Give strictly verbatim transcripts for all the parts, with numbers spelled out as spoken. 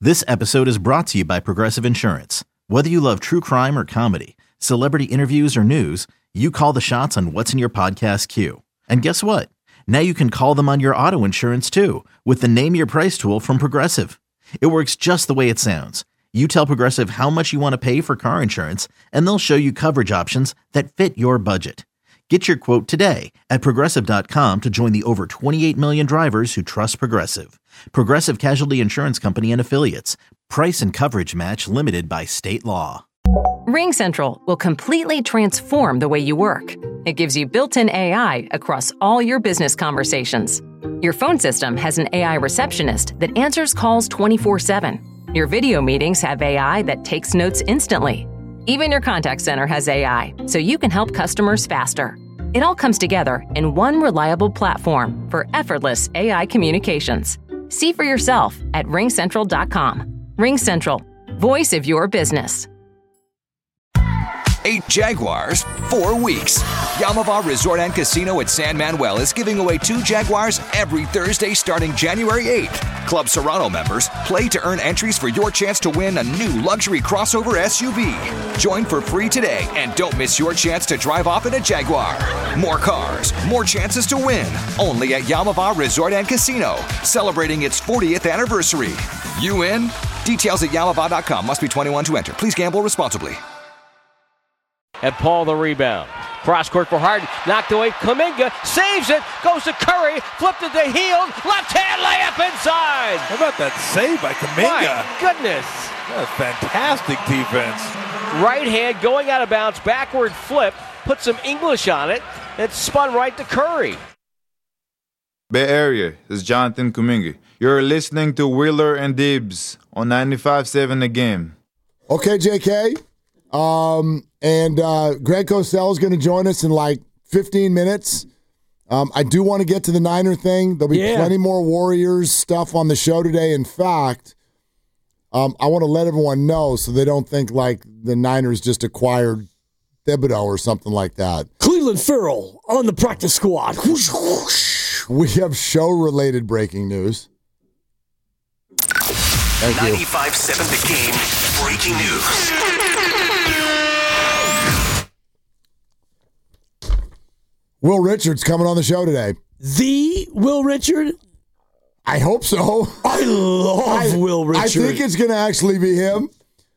This episode is brought to you by Progressive Insurance. Whether you love true crime or comedy, celebrity interviews or news, you call the shots on what's in your podcast queue. And guess what? Now you can call them on your auto insurance too with the Name Your Price tool from Progressive. It works just the way it sounds. You tell Progressive how much you want to pay for car insurance, and they'll show you coverage options that fit your budget. Get your quote today at Progressive dot com to join the over twenty-eight million drivers who trust Progressive. Progressive Casualty Insurance Company and Affiliates. Price and coverage match limited by state law. RingCentral will completely transform the way you work. It gives you built-in A I across all your business conversations. Your phone system has an A I receptionist that answers calls twenty-four seven. Your video meetings have A I that takes notes instantly. Even your contact center has A I, so you can help customers faster. It all comes together in one reliable platform for effortless A I communications. See for yourself at ring central dot com. RingCentral, voice of your business. Eight Jaguars, four weeks. Yamava Resort and Casino at San Manuel is giving away two Jaguars every Thursday starting January eighth. Club Serrano members play to earn entries for your chance to win a new luxury crossover S U V. Join for free today and don't miss your chance to drive off in a Jaguar. More cars, more chances to win. Only at Yamava Resort and Casino, celebrating its fortieth anniversary. You in? Details at yamava dot com. Must be twenty-one to enter. Please gamble responsibly. And Paul the rebound. Cross court for Harden. Knocked away. Kuminga saves it. Goes to Curry. Flipped it to Hield. Left hand layup inside. How about that save by Kuminga? My goodness. That's fantastic defense. Right hand going out of bounds. Backward flip. Put some English on it. And spun right to Curry. Bay Area, this is Jonathan Kuminga. You're listening to Wheeler and Dibs on ninety-five point seven The Game. Okay, J K. Um, and uh, Greg Cosell is going to join us in like fifteen minutes. Um, I do want to get to the Niner thing. There'll be yeah. plenty more Warriors stuff on the show today. In fact, um, I want to let everyone know so they don't think like the Niners just acquired Thibodeau or something like that. Cleveland Farrell on the practice squad. Whoosh, whoosh. We have show-related breaking news. Thank you. ninety-five point seven The Game breaking news. Will Richard's coming on the show today. The Will Richard? I hope so. I love I, Will Richard. I think it's going to actually be him.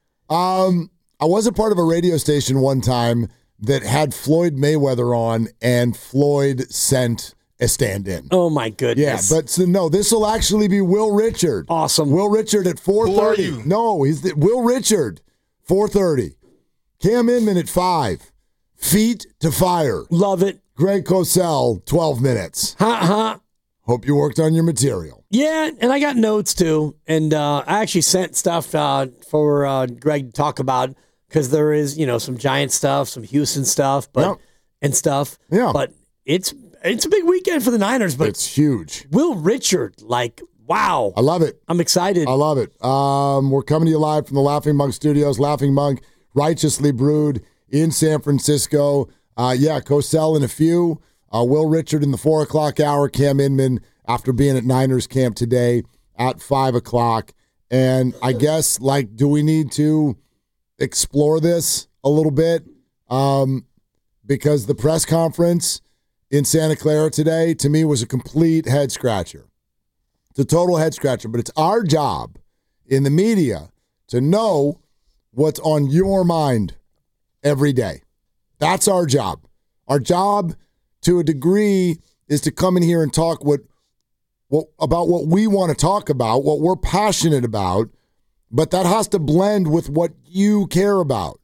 Um, I was a part of a radio station one time that had Floyd Mayweather on, and Floyd sent a stand-in. Oh, my goodness. Yeah, but so, no, this will actually be Will Richard. Awesome. Will Richard at four thirty. Who are you? No, he's the, Will Richard, four thirty. Cam Inman at five. Feet to fire. Love it. Greg Cosell, twelve minutes. Ha ha. Hope you worked on your material. Yeah, and I got notes too. And uh, I actually sent stuff uh, for uh, Greg to talk about because there is, you know, some Giant stuff, some Houston stuff, but Yep. and stuff. Yeah. But it's it's a big weekend for the Niners. But It's huge. Will Richard, like, wow. I love it. I'm excited. I love it. Um, we're coming to you live from the Laughing Monk Studios. Laughing Monk, Righteously Brewed in San Francisco. Uh, yeah, Cosell in a few. Uh, Will Richard in the four o'clock hour. Cam Inman after being at Niners camp today at five o'clock. And I guess, like, do we need to explore this a little bit? Um, because the press conference in Santa Clara today, to me, was a complete head scratcher. It's a total head scratcher. But it's our job in the media to know what's on your mind every day. That's our job. Our job, to a degree, is to come in here and talk what, what about what we want to talk about, what we're passionate about, but that has to blend with what you care about.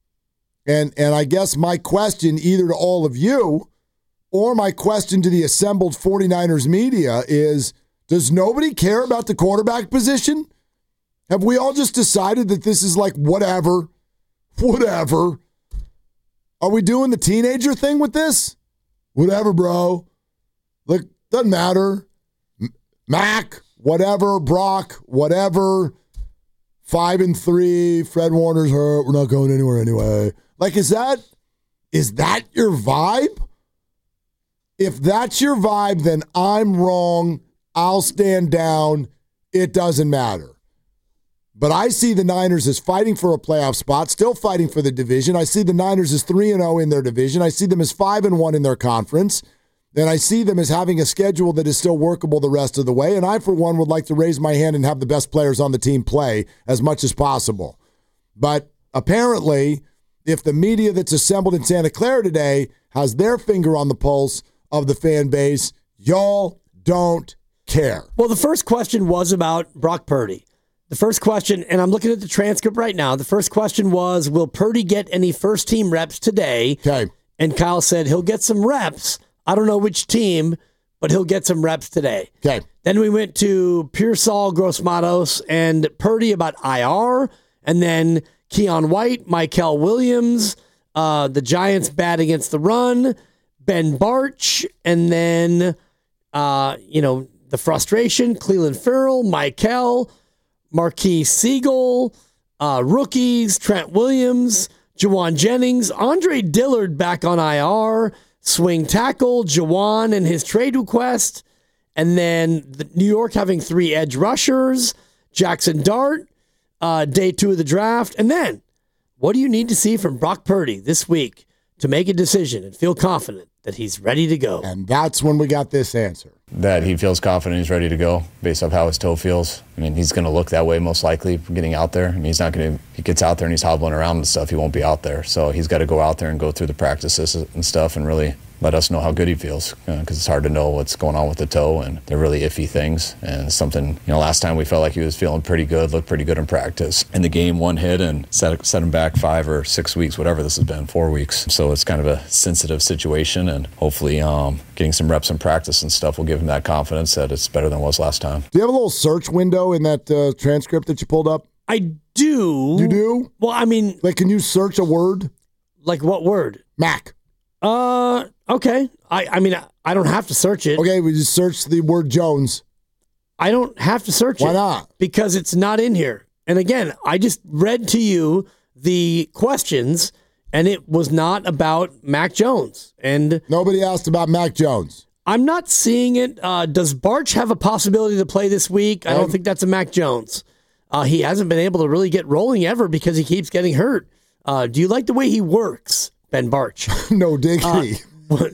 And and I guess my question either to all of you or my question to the assembled 49ers media is, does nobody care about the quarterback position? Have we all just decided that this is like whatever, whatever? Are we doing the teenager thing with this? Whatever, bro. Look, doesn't matter. M- Mac, whatever. Brock, whatever. Five and three. Fred Warner's hurt. We're not going anywhere anyway. Like, is that is that your vibe? If that's your vibe, then I'm wrong. I'll stand down. It doesn't matter. But I see the Niners as fighting for a playoff spot, still fighting for the division. I see the Niners as three and oh in their division. I see them as five and one in their conference. And I see them as having a schedule that is still workable the rest of the way. And I, for one, would like to raise my hand and have the best players on the team play as much as possible. But apparently, if the media that's assembled in Santa Clara today has their finger on the pulse of the fan base, y'all don't care. Well, the first question was about Brock Purdy. The first question, and I'm looking at the transcript right now, the first question was, will Purdy get any first-team reps today? Okay. And Kyle said he'll get some reps. I don't know which team, but he'll get some reps today. Okay. Then we went to Pearsall, Gross-Matos, and Purdy about I R, and then Keon White, Michael Williams, uh, the Giants bad against the run, Ben Bartch, and then, uh, you know, the frustration, Cleveland Ferrell, Michael, Marquise Siegel, uh, rookies, Trent Williams, Jawan Jennings, Andre Dillard back on I R, swing tackle, Jawan and his trade request, and then the New York having three edge rushers, Jackson Dart, uh, day two of the draft. And then, what do you need to see from Brock Purdy this week to make a decision and feel confident that he's ready to go? And that's when we got this answer. That he feels confident he's ready to go based off how his toe feels. I mean, he's going to look that way most likely getting out there. I mean, he's not going to, he gets out there and he's hobbling around and stuff, he won't be out there. So he's got to go out there and go through the practices and stuff and really let us know how good he feels, because uh, it's hard to know what's going on with the toe, and they're really iffy things. And something, you know, last time we felt like he was feeling pretty good, looked pretty good in practice. In the game, one hit and set, set him back five or six weeks, whatever this has been, four weeks. So it's kind of a sensitive situation, and hopefully um, getting some reps in practice and stuff will give him that confidence that it's better than it was last time. Do you have a little search window in that uh, transcript that you pulled up? I do. You do? Well, I mean... Like, can you search a word? Like what word? Mac. Uh, okay. I, I mean, I don't have to search it. Okay, we just search the word Jones. I don't have to search Why it. Why not? Because it's not in here. And again, I just read to you the questions, and it was not about Mac Jones. And nobody asked about Mac Jones. I'm not seeing it. Uh, does Bartch have a possibility to play this week? I don't um, think that's a Mac Jones. Uh, he hasn't been able to really get rolling ever because he keeps getting hurt. Uh, do you like the way he works, Ben Bartch? No diggity. Uh,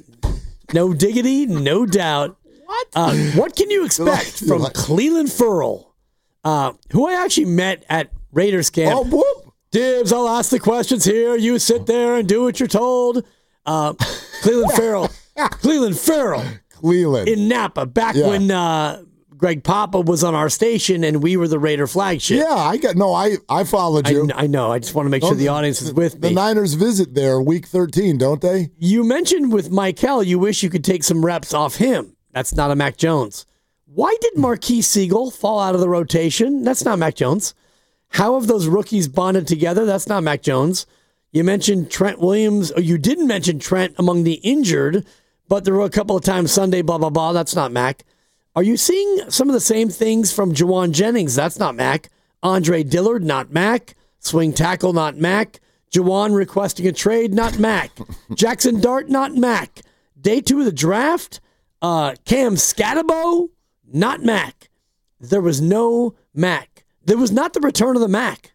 no diggity, no doubt. What? Uh, what can you expect like, from like... Cleveland Ferrell, uh, who I actually met at Raiders camp? Oh, whoop. Dibs, I'll ask the questions here. You sit there and do what you're told. Uh, Cleveland Ferrell. Cleveland Ferrell. Cleveland. In Napa, back yeah. when uh, Greg Papa was on our station and we were the Raider flagship. Yeah, I got no, I, I followed you. I, I know. I just want to make don't, sure the audience is with the, me. The Niners visit there week thirteen, don't they? You mentioned with Michael, you wish you could take some reps off him. That's not a Mac Jones. Why did Marquise Siegel fall out of the rotation? That's not Mac Jones. How have those rookies bonded together? That's not Mac Jones. You mentioned Trent Williams, or you didn't mention Trent among the injured, but there were a couple of times Sunday, blah, blah, blah. That's not Mac. Are you seeing some of the same things from Jawan Jennings? That's not Mac. Andre Dillard, not Mac. Swing tackle, not Mac. Jawan requesting a trade, not Mac. Jackson Dart, not Mac. Day two of the draft, uh, Cam Scatabo, not Mac. There was no Mac. There was not the return of the Mac.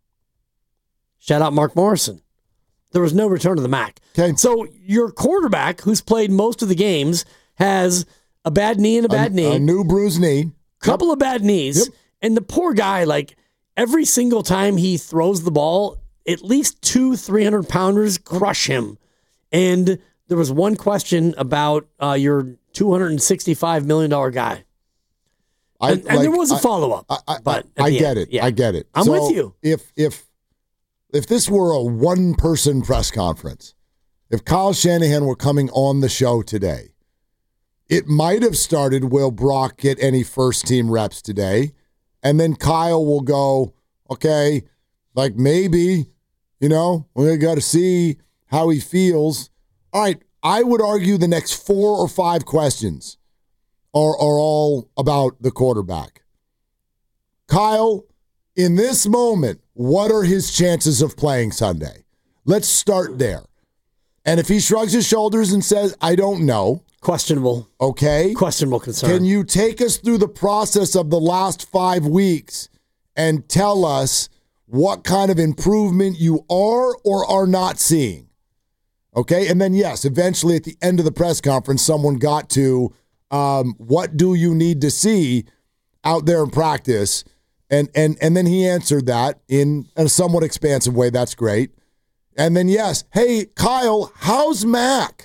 Shout out Mark Morrison. There was no return of the Mac. Okay. So your quarterback, who's played most of the games, has a bad knee and a bad a, knee. A new bruised knee. Couple yep. of bad knees. Yep. And the poor guy, like, every single time he throws the ball, at least two three hundred pounders crush him. And there was one question about uh, your two hundred sixty-five million dollars guy. I, and, and like, there was a follow-up. I, I, but I, I get end, it. Yeah. I get it. I'm so with you. If if if this were a one-person press conference, if Kyle Shanahan were coming on the show today, it might have started, will Brock get any first-team reps today? And then Kyle will go, okay, like maybe, you know, we got to see how he feels. All right, I would argue the next four or five questions are, are all about the quarterback. Kyle, in this moment, what are his chances of playing Sunday? Let's start there. And if he shrugs his shoulders and says, I don't know. Questionable. Okay. Questionable concern. Can you take us through the process of the last five weeks and tell us what kind of improvement you are or are not seeing. Okay? And then, yes, eventually at the end of the press conference, someone got to, um, what do you need to see out there in practice? And, and, and then he answered that in a somewhat expansive way. That's great. And then, yes, hey, Kyle, how's Mac?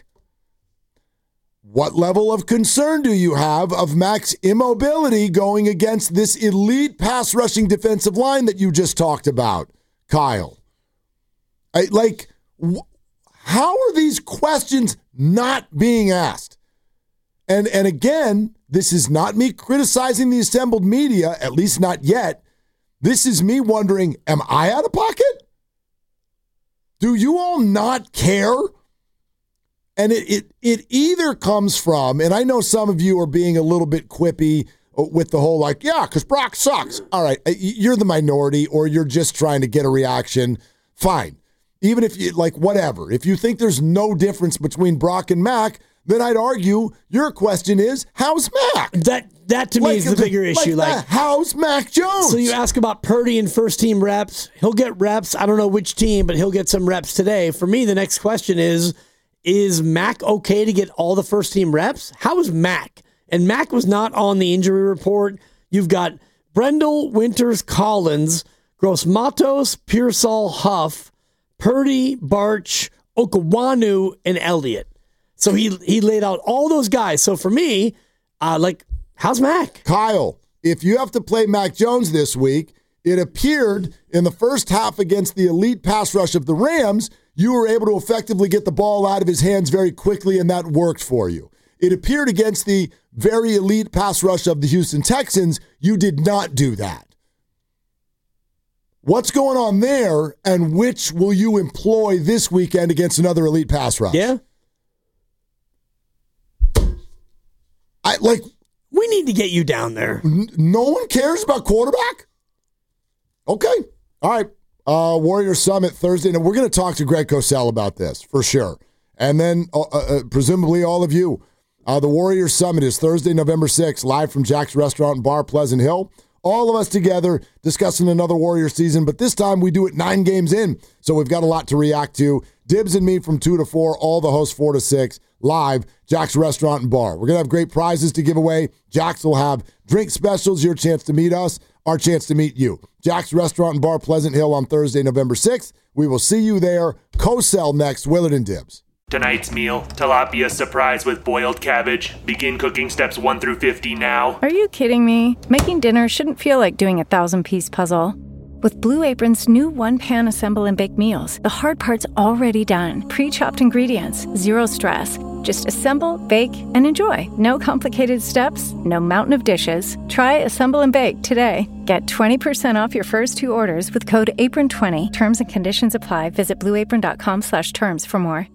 What level of concern do you have of Mac's immobility going against this elite pass rushing defensive line that you just talked about, Kyle? I, like, wh- how are these questions not being asked? And, and again, this is not me criticizing the assembled media, at least not yet. This is me wondering, am I out of pocket? Do you all not care? And it, it it either comes from, and I know some of you are being a little bit quippy with the whole like, yeah, because Brock sucks. All right, you're the minority or you're just trying to get a reaction. Fine. Even if you, like, whatever. If you think there's no difference between Brock and Mac, then I'd argue your question is, how's Mac? That that to like, me is the bigger like issue. Like, how's Mac Jones? So you ask about Purdy and first team reps. He'll get reps. I don't know which team, but he'll get some reps today. For me, the next question is, is Mac okay to get all the first team reps? How is Mac? And Mac was not on the injury report. You've got Brendel, Winters, Collins, Gross Matos, Pearsall, Huff, Purdy, Barch, Okawanu, and Elliott. So he he laid out all those guys. So for me, uh, like, how's Mac? Kyle, if you have to play Mac Jones this week, it appeared in the first half against the elite pass rush of the Rams, you were able to effectively get the ball out of his hands very quickly, and that worked for you. It appeared against the very elite pass rush of the Houston Texans, you did not do that. What's going on there, and which will you employ this weekend against another elite pass rush? Yeah. I like. We need to get you down there. N- no one cares about quarterback? Okay. All right. Uh, Warrior Summit Thursday. Now, we're going to talk to Greg Cosell about this for sure. And then, uh, uh, presumably, all of you. Uh, the Warrior Summit is Thursday, November sixth, live from Jack's Restaurant and Bar, Pleasant Hill. All of us together discussing another Warrior season, but this time we do it nine games in, so we've got a lot to react to. Dibs and me from two to four, all the hosts four to six, live, Jack's Restaurant and Bar. We're going to have great prizes to give away. Jack's will have drink specials, your chance to meet us, our chance to meet you. Jack's Restaurant and Bar, Pleasant Hill on Thursday, November sixth. We will see you there. Cosell next, Willard and Dibs. Tonight's meal, tilapia surprise with boiled cabbage. Begin cooking steps one through fifty now. Are you kidding me? Making dinner shouldn't feel like doing a thousand-piece puzzle. With Blue Apron's new one-pan assemble and bake meals, the hard part's already done. Pre-chopped ingredients, zero stress. Just assemble, bake, and enjoy. No complicated steps, no mountain of dishes. Try Assemble and Bake today. Get twenty percent off your first two orders with code apron twenty. Terms and conditions apply. Visit blueapron.com slash terms for more.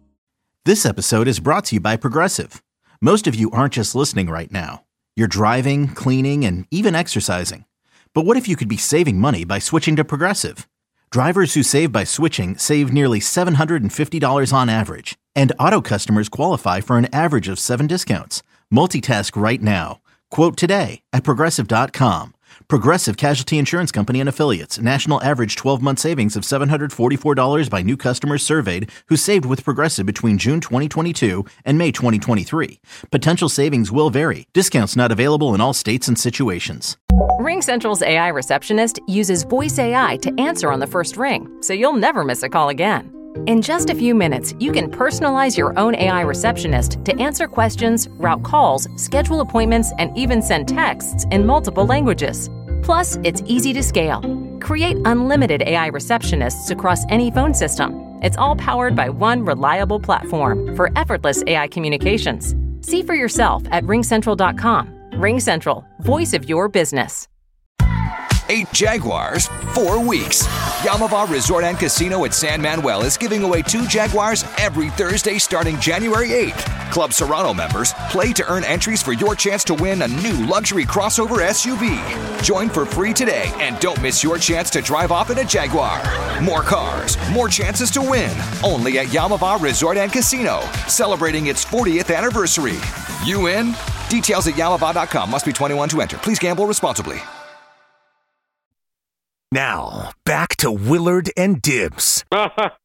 This episode is brought to you by Progressive. Most of you aren't just listening right now. You're driving, cleaning, and even exercising. But what if you could be saving money by switching to Progressive? Drivers who save by switching save nearly seven hundred fifty dollars on average. And auto customers qualify for an average of seven discounts. Multitask right now. Quote today at Progressive dot com. Progressive Casualty Insurance Company and Affiliates. National average twelve-month savings of seven hundred forty-four dollars by new customers surveyed who saved with Progressive between June twenty twenty-two and May twenty twenty-three. Potential savings will vary. Discounts not available in all states and situations. RingCentral's A I receptionist uses voice A I to answer on the first ring, so you'll never miss a call again. In just a few minutes, you can personalize your own A I receptionist to answer questions, route calls, schedule appointments, and even send texts in multiple languages. Plus, it's easy to scale. Create unlimited A I receptionists across any phone system. It's all powered by one reliable platform for effortless A I communications. See for yourself at ring central dot com. RingCentral, voice of your business. Eight Jaguars, four weeks. Yamava Resort and Casino at San Manuel is giving away two Jaguars every Thursday starting January eighth. Club Serrano members play to earn entries for your chance to win a new luxury crossover S U V. Join for free today and don't miss your chance to drive off in a Jaguar. More cars, more chances to win. Only at Yamava Resort and Casino, celebrating its fortieth anniversary. You in? Details at yamava dot com. Must be twenty-one to enter. Please gamble responsibly. Now, back to Willard and Dibs. Not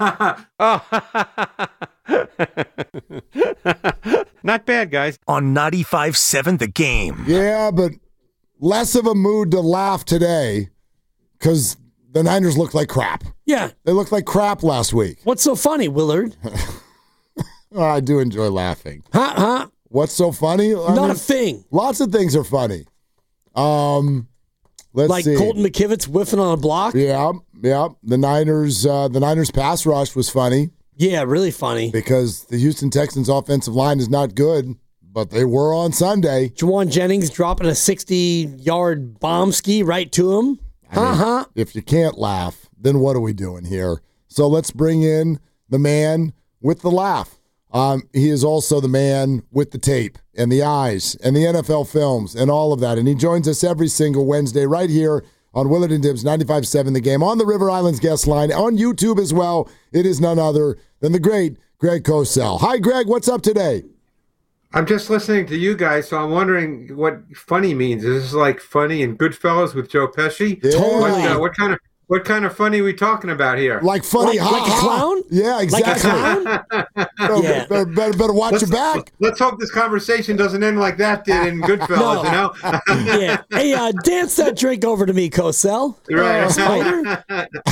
bad, guys. On ninety-five seven The Game. Yeah, but less of a mood to laugh today because the Niners looked like crap. Yeah. They looked like crap last week. What's so funny, Willard? Oh, I do enjoy laughing. Huh? Huh? What's so funny? I Not mean, a thing. Lots of things are funny. Um, let's like see. Colton McKivitz whiffing on a block? Yeah, yeah. The Niners, uh, the Niners pass rush was funny. Yeah, really funny. Because the Houston Texans offensive line is not good, but they were on Sunday. Juwan Jennings dropping a sixty-yard bomb ski right to him. Uh-huh. If you can't laugh, then what are we doing here? So let's bring in the man with the laugh. Um, he is also the man with the tape and the eyes and the N F L films and all of that. And he joins us every single Wednesday right here on Willard and Dibs ninety-five seven The Game, on the River Islands guest line, on YouTube as well. It is none other than the great Greg Cosell. Hi, Greg. What's up today? I'm just listening to you guys, so I'm wondering what funny means. Is this like funny and Goodfellas with Joe Pesci? Yeah. What, uh, what kind of what kind of funny are we talking about here? Like funny, Like, ha, like a ha. clown? Yeah, exactly. Like a better, Yeah. better, better, better watch Let's, your back. let's hope this conversation doesn't end like that did in Goodfellas, you know? Yeah. Hey, uh, dance that drink over to me, Cosell. Right. Spider?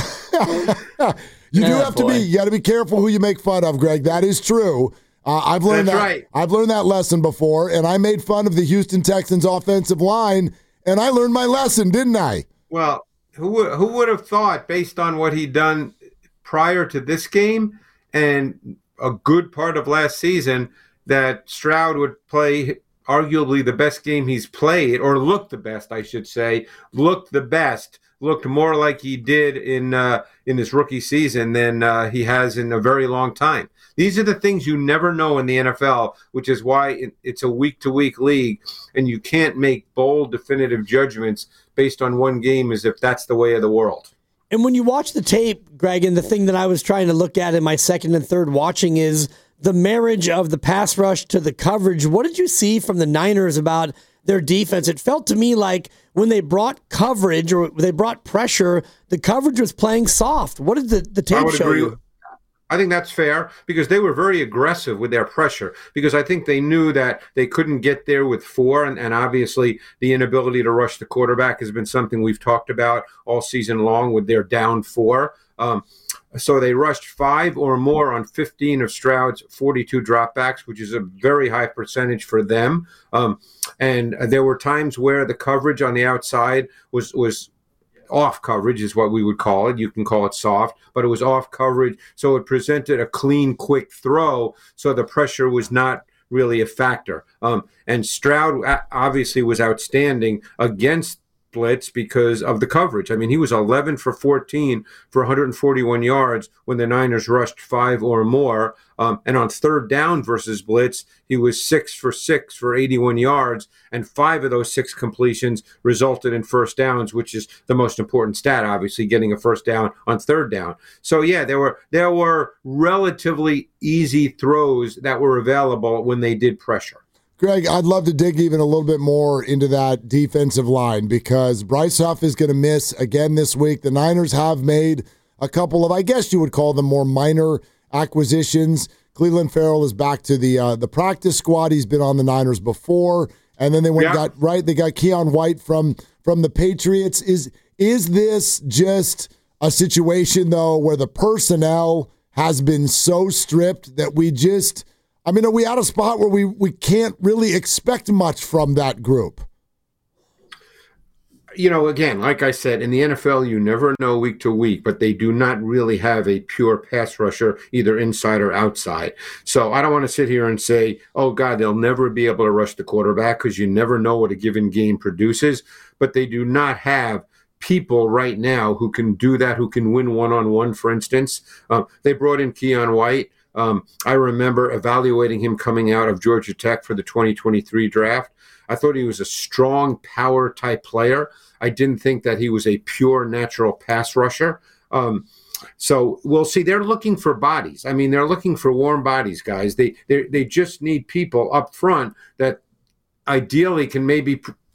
You do Oh, have to boy. be. You got to be careful who you make fun of, Greg. That is true. Uh, I've learned That's that. right. I've learned that lesson before, and I made fun of the Houston Texans offensive line, and I learned my lesson, didn't I? Well, who would, who would have thought, based on what he'd done prior to this game and a good part of last season, that Stroud would play arguably the best game he's played, or looked the best, I should say, looked the best, looked more like he did in uh, in his rookie season than uh, he has in a very long time. These are the things you never know in the N F L, which is why it, it's a week-to-week league, and you can't make bold, definitive judgments based on one game as if that's the way of the world. And when you watch the tape, Greg, and the thing that I was trying to look at in my second and third watching is the marriage of the pass rush to the coverage. What did you see from the Niners about their defense? It felt to me like when they brought coverage or they brought pressure, the coverage was playing soft. What did the, the I tape would show agree. you? I think that's fair because they were very aggressive with their pressure because I think they knew that they couldn't get there with four. And, and obviously the inability to rush the quarterback has been something we've talked about all season long with their down four. Um, so they rushed five or more on fifteen of Stroud's forty-two dropbacks, which is a very high percentage for them. Um, and there were times where the coverage on the outside was was off coverage is what we would call it. You can call it soft, but it was off coverage. So it presented a clean, quick throw. So the pressure was not really a factor. Um, and Stroud obviously was outstanding against blitz because of the coverage. I mean, he was eleven for fourteen for one hundred forty-one yards when the Niners rushed five or more. Um, and on third down versus blitz, he was six for six for eighty-one yards, and five of those six completions resulted in first downs, which is the most important stat, obviously, getting a first down on third down. So, yeah, there were there were relatively easy throws that were available when they did pressure. Greg, I'd love to dig even a little bit more into that defensive line because Bryce Huff is going to miss again this week. The Niners have made a couple of, I guess you would call them more minor acquisitions. Cleveland Farrell is back to the uh, the practice squad. He's been on the Niners before, and then they went Yeah. and got right. They got Keon White from from the Patriots. Is is this just a situation though where the personnel has been so stripped that we just? I mean, are we at a spot where we, we can't really expect much from that group? You know, again, like I said, in the N F L, you never know week to week, but they do not really have a pure pass rusher, either inside or outside. So I don't want to sit here and say, oh, God, they'll never be able to rush the quarterback because you never know what a given game produces. But they do not have people right now who can do that, who can win one-on-one, for instance. Um, they brought in Keon White. Um, I remember evaluating him coming out of Georgia Tech for the twenty twenty-three draft. I thought he was a strong power type player. I didn't think that he was a pure natural pass rusher. Um, so we'll see. They're looking for bodies. I mean, they're looking for warm bodies, guys. They they they just need people up front that ideally can maybe pr-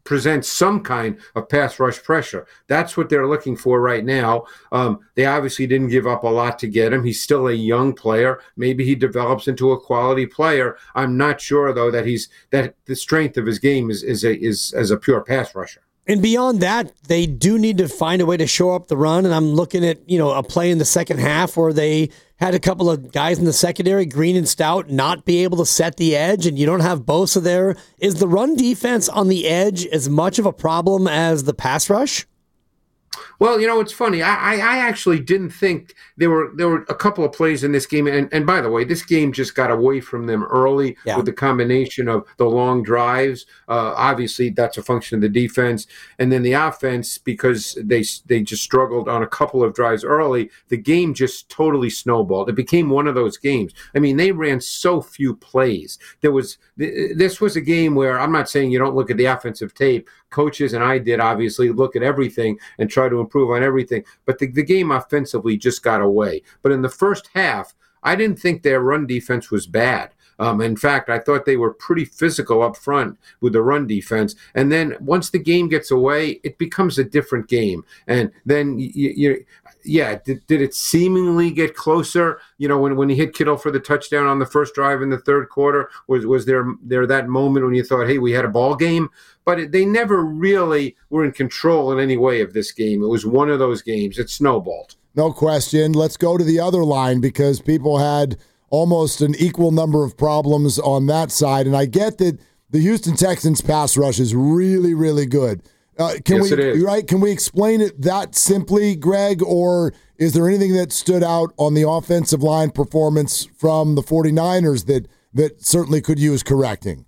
present some kind of pass rush pressure. That's what they're looking for right now. Um, they obviously didn't give up a lot to get him. He's still a young player. Maybe he develops into a quality player. I'm not sure, though, that he's that the strength of his game is is a, is as a pure pass rusher. And beyond that, they do need to find a way to shore up the run. And I'm looking at, you know, a play in the second half where they had a couple of guys in the secondary, Green and Stout, not be able to set the edge, and you don't have Bosa there. Is the run defense on the edge as much of a problem as the pass rush? Well, you know, it's funny. I, I actually didn't think there were there were a couple of plays in this game. And, and by the way, this game just got away from them early yeah. with the combination of the long drives. Uh, obviously, that's a function of the defense. And then the offense, because they they just struggled on a couple of drives early, the game just totally snowballed. It became one of those games. I mean, they ran so few plays. There was This was a game where I'm not saying you don't look at the offensive tape. Coaches, and I did, obviously, look at everything and try to improve on everything. But the, the game offensively just got away. But in the first half, I didn't think their run defense was bad. Um, in fact, I thought they were pretty physical up front with the run defense. And then once the game gets away, it becomes a different game. And then, you, you, yeah, did, did it seemingly get closer? You know, when, when he hit Kittle for the touchdown on the first drive in the third quarter, was was there there that moment when you thought, hey, we had a ball game? But it, they never really were in control in any way of this game. It was one of those games. It snowballed. No question. Let's go to the other line because people had almost an equal number of problems on that side. And I get that the Houston Texans pass rush is really, really good. Uh, can yes, we, it is. Right? Can we explain it that simply, Greg, or is there anything that stood out on the offensive line performance from the 49ers that, that certainly could use correcting?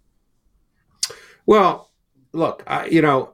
Well, look, I, you know,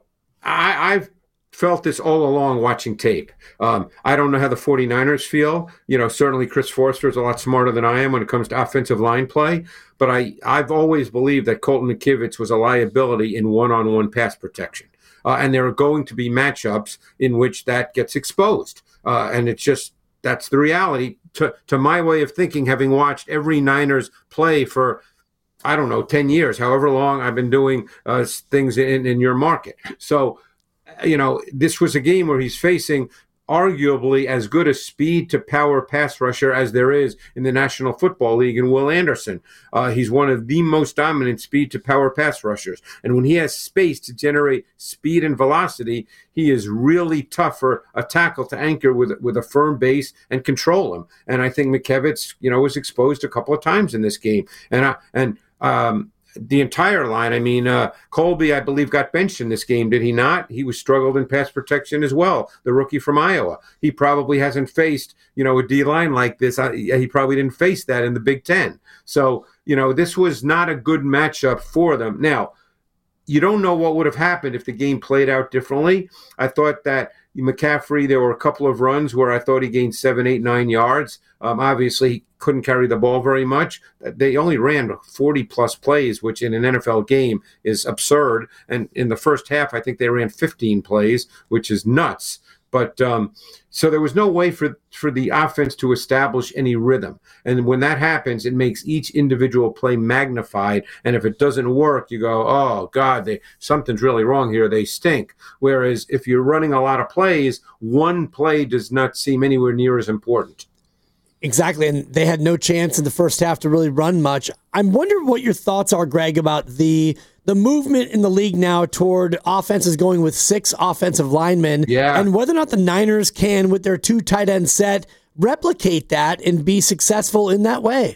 I, I've felt this all along watching tape. Um, I don't know how the 49ers feel. You know, certainly Chris Forster is a lot smarter than I am when it comes to offensive line play. But I, I've always believed that Colton McKivitz was a liability in one-on-one pass protection. Uh, and there are going to be matchups in which that gets exposed. Uh, and it's just, that's the reality. To, to my way of thinking, having watched every Niners play for, I don't know, ten years, however long I've been doing uh, things in, in your market. So, you know, this was a game where he's facing arguably as good a speed to power pass rusher as there is in the National Football League in Will Anderson. Uh, he's one of the most dominant speed to power pass rushers. And when he has space to generate speed and velocity, he is really tough for a tackle to anchor with with a firm base and control him. And I think McKivitz, you know, was exposed a couple of times in this game. And I, and um, the entire line, I mean, uh, Colby, I believe, got benched in this game, did he not? He was struggled in pass protection as well, the rookie from Iowa. He probably hasn't faced, you know, a D-line like this. I, he probably didn't face that in the Big Ten. So, you know, this was not a good matchup for them. Now, you don't know what would have happened if the game played out differently. I thought that McCaffrey, there were a couple of runs where I thought he gained seven, eight, nine yards. Um, obviously, he couldn't carry the ball very much. They only ran forty-plus plays, which in an N F L game is absurd. And in the first half, I think they ran fifteen plays, which is nuts. But um, so there was no way for, for the offense to establish any rhythm. And when that happens, it makes each individual play magnified. And if it doesn't work, you go, oh, God, they, something's really wrong here. They stink. Whereas if you're running a lot of plays, one play does not seem anywhere near as important. Exactly, and they had no chance in the first half to really run much. I'm wondering what your thoughts are, Greg, about the the movement in the league now toward offenses going with six offensive linemen, yeah. and whether or not the Niners can, with their two tight end set, replicate that and be successful in that way.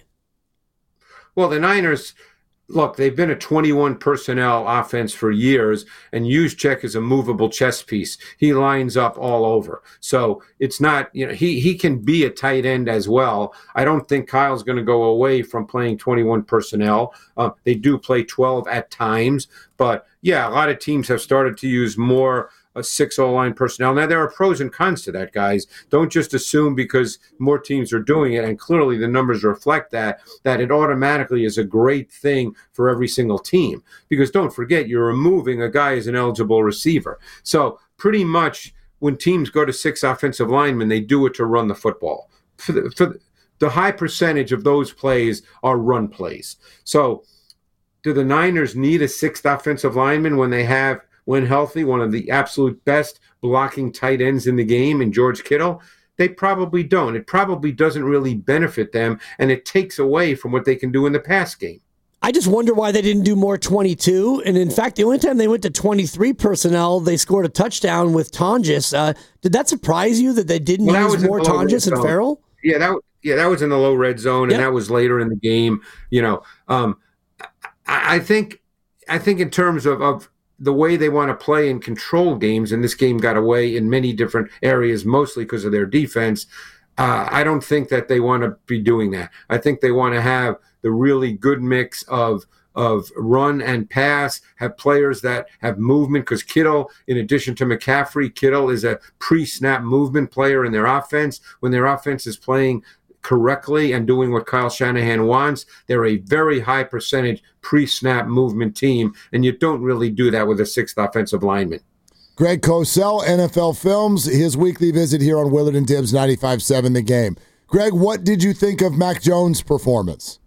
Well, the Niners, look, they've been a twenty-one personnel offense for years, and Juszczyk is a movable chess piece. He lines up all over. So it's not, you know, he, he can be a tight end as well. I don't think Kyle's going to go away from playing twenty-one personnel. Uh, they do play twelve at times, but yeah, a lot of teams have started to use more a six O-line personnel. Now, there are pros and cons to that, guys. Don't just assume because more teams are doing it, and clearly the numbers reflect that, that it automatically is a great thing for every single team. Because don't forget, you're removing a guy as an eligible receiver. So pretty much when teams go to six offensive linemen, they do it to run the football. For the, for the, the high percentage of those plays are run plays. So do the Niners need a sixth offensive lineman when they have when healthy, one of the absolute best blocking tight ends in the game in George Kittle? They probably don't. It probably doesn't really benefit them, and it takes away from what they can do in the pass game. I just wonder why they didn't do more twenty-two. And in fact, the only time they went to twenty-three personnel, they scored a touchdown with Tonjes. Uh, did that surprise you that they didn't well, use more Tonjes and Farrell? Yeah, that yeah, that was in the low red zone, and yep. that was later in the game. You know, um, I, I think I think in terms of, of the way they want to play and control games, and this game got away in many different areas, mostly because of their defense. Uh, I don't think that they want to be doing that. I think they want to have the really good mix of of run and pass, have players that have movement, because Kittle, in addition to McCaffrey, Kittle is a pre-snap movement player in their offense. When their offense is playing correctly and doing what Kyle Shanahan wants, they're a very high percentage pre-snap movement team, and you don't really do that with a sixth offensive lineman. Greg Cosell, N F L Films, his weekly visit here on Willard and Dibs ninety-five point seven The Game. Greg, what did you think of Mac Jones' performance?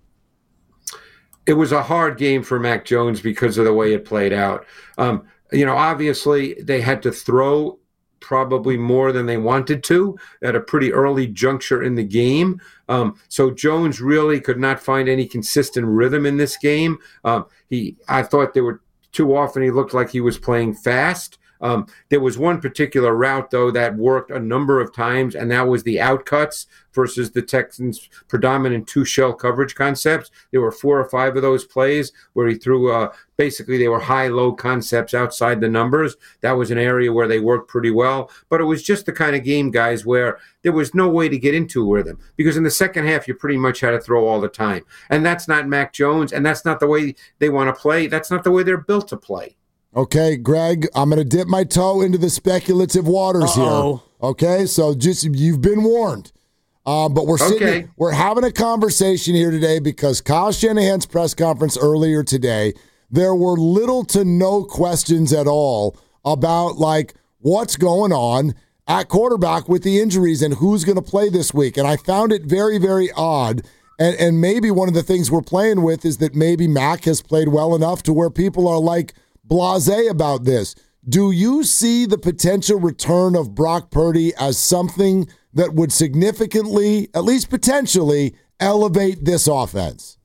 It was a hard game for Mac Jones because of the way it played out. Um, you know, obviously they had to throw probably more than they wanted to at a pretty early juncture in the game. Um, so Jones really could not find any consistent rhythm in this game. Um, he, I thought there were too often he looked like he was playing fast. Um, there was one particular route, though, that worked a number of times, and that was the outcuts versus the Texans' predominant two-shell coverage concepts. There were four or five of those plays where he threw, uh, basically they were high-low concepts outside the numbers. That was an area where they worked pretty well. But it was just the kind of game, guys, where there was no way to get into with him, because in the second half, you pretty much had to throw all the time. And that's not Mac Jones, and that's not the way they want to play. That's not the way they're built to play. Okay, Greg, I'm going to dip my toe into the speculative waters Uh-oh. here. Okay, so just you've been warned. Uh, but we're sitting, okay. we're having a conversation here today because Kyle Shanahan's press conference earlier today, there were little to no questions at all about like what's going on at quarterback with the injuries and who's going to play this week. And I found it very, very odd. And and maybe one of the things we're playing with is that maybe Mac has played well enough to where people are like blasé about this. Do you see the potential return of Brock Purdy as something that would significantly, at least potentially, elevate this offense?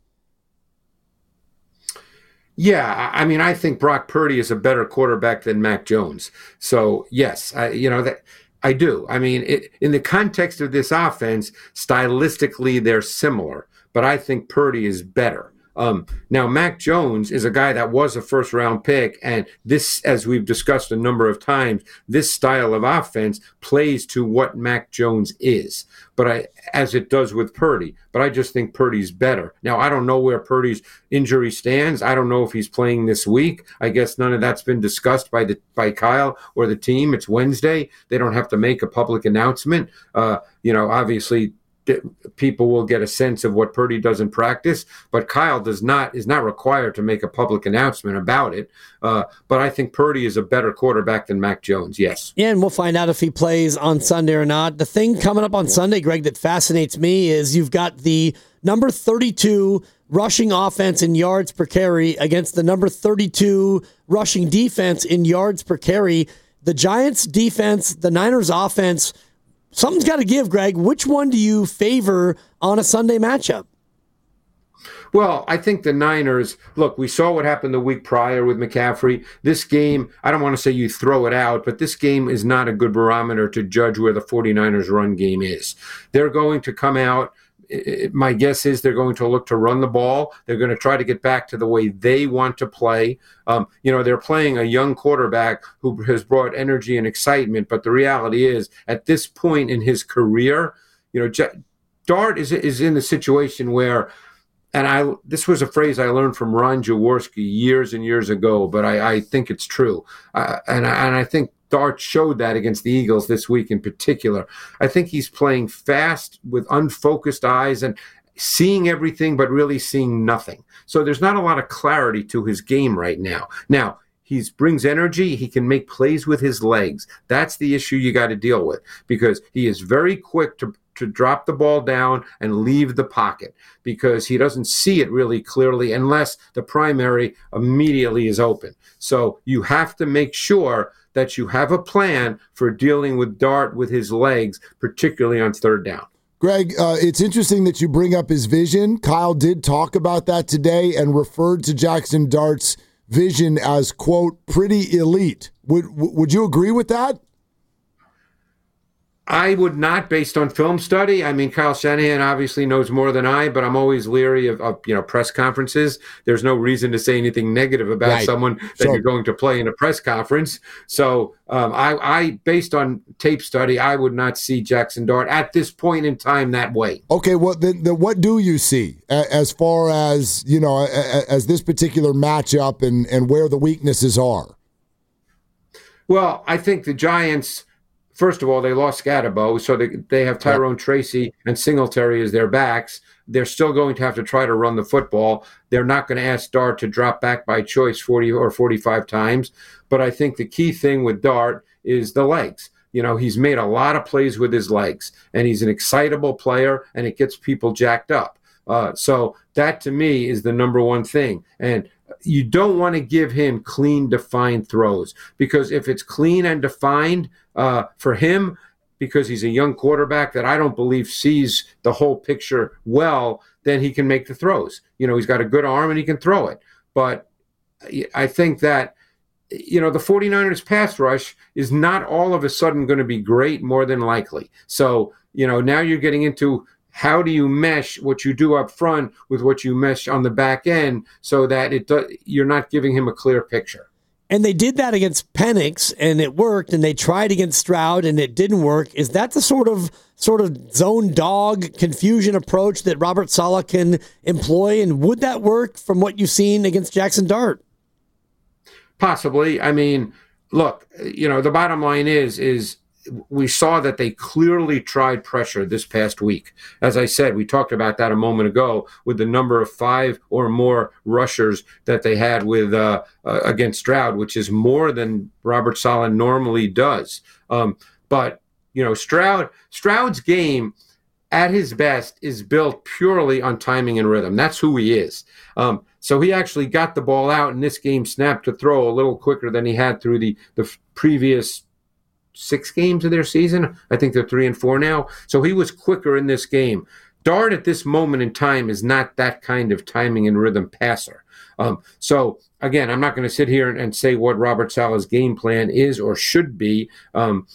Yeah, I mean, I think Brock Purdy is a better quarterback than Mac Jones. So, yes, I, you know, that I do. I mean, it, in the context of this offense, stylistically, they're similar, but I think Purdy is better. Um, now, Mac Jones is a guy that was a first-round pick, and this, as we've discussed a number of times, this style of offense plays to what Mac Jones is, but I, as it does with Purdy. But I just think Purdy's better. Now, I don't know where Purdy's injury stands. I don't know if he's playing this week. I guess none of that's been discussed by the by Kyle or the team. It's Wednesday. They don't have to make a public announcement. Uh, you know, obviously, people will get a sense of what Purdy does in practice, but Kyle does not is not required to make a public announcement about it. Uh, but I think Purdy is a better quarterback than Mac Jones, yes. Yeah, and we'll find out if he plays on Sunday or not. The thing coming up on Sunday, Greg, that fascinates me is you've got the number thirty-two rushing offense in yards per carry against the number thirty-two rushing defense in yards per carry. The Giants' defense, the Niners' offense, something's got to give, Greg. Which one do you favor on a Sunday matchup? Well, I think the Niners, look, we saw what happened the week prior with McCaffrey. This game, I don't want to say you throw it out, but this game is not a good barometer to judge where the 49ers run game is. They're going to come out. My guess is they're going to look to run the ball. They're going to try to get back to the way they want to play. Um, you know, they're playing a young quarterback who has brought energy and excitement, but the reality is, at this point in his career, you know, J- Dart is is in the situation where, and I this was a phrase I learned from Ron Jaworski years and years ago, but I, I think it's true, uh, and I, and I think Dart showed that against the Eagles this week in particular. I think he's playing fast with unfocused eyes and seeing everything, but really seeing nothing. So there's not a lot of clarity to his game right now. Now, he brings energy. He can make plays with his legs. That's the issue you got to deal with, because he is very quick to to drop the ball down and leave the pocket because he doesn't see it really clearly unless the primary immediately is open. So you have to make sure that you have a plan for dealing with Dart with his legs, particularly on third down. Greg, uh, it's interesting that you bring up his vision. Kyle did talk about that today and referred to Jackson Dart's vision as, quote, pretty elite. Would would you agree with that? I would not, based on film study. I mean, Kyle Shanahan obviously knows more than I, but I'm always leery of, of you know, press conferences. There's no reason to say anything negative about right. someone that sure. you're going to play in a press conference. So um, I, I, based on tape study, I would not see Jackson Dart at this point in time that way. Okay, well, then, then what do you see as far as, you know, as this particular matchup and, and where the weaknesses are? Well, I think the Giants, first of all, they lost Scatterbo, so they, they have Tyrone Tracy and Singletary as their backs. They're still going to have to try to run the football. They're not going to ask Dart to drop back by choice forty or forty-five times. But I think the key thing with Dart is the legs. You know, he's made a lot of plays with his legs, and he's an excitable player, and it gets people jacked up. Uh, so that, to me, is the number one thing. And you don't want to give him clean, defined throws, because if it's clean and defined uh, for him, because he's a young quarterback that I don't believe sees the whole picture well, then he can make the throws. You know, he's got a good arm and he can throw it. But I think that, you know, the 49ers pass rush is not all of a sudden going to be great, more than likely. So, you know, now you're getting into how do you mesh what you do up front with what you mesh on the back end so that it do, you're not giving him a clear picture. And they did that against Penix, and it worked, and they tried against Stroud, and it didn't work. Is that the sort of sort of zone dog confusion approach that Robert Saleh can employ, and would that work from what you've seen against Jackson Dart? Possibly. I mean, look, you know, the bottom line is, is we saw that they clearly tried pressure this past week. As I said, we talked about that a moment ago with the number of five or more rushers that they had with uh, uh, against Stroud, which is more than Robert Saleh normally does. Um, but, you know, Stroud Stroud's game at his best is built purely on timing and rhythm. That's who he is. Um, so he actually got the ball out in this game, snapped to throw a little quicker than he had through the, the previous six games of their season. I think they're three and four now. So he was quicker in this game. Dart at this moment in time is not that kind of timing and rhythm passer. Um, so again, I'm not going to sit here and, and say what Robert Saleh's game plan is or should be. Um,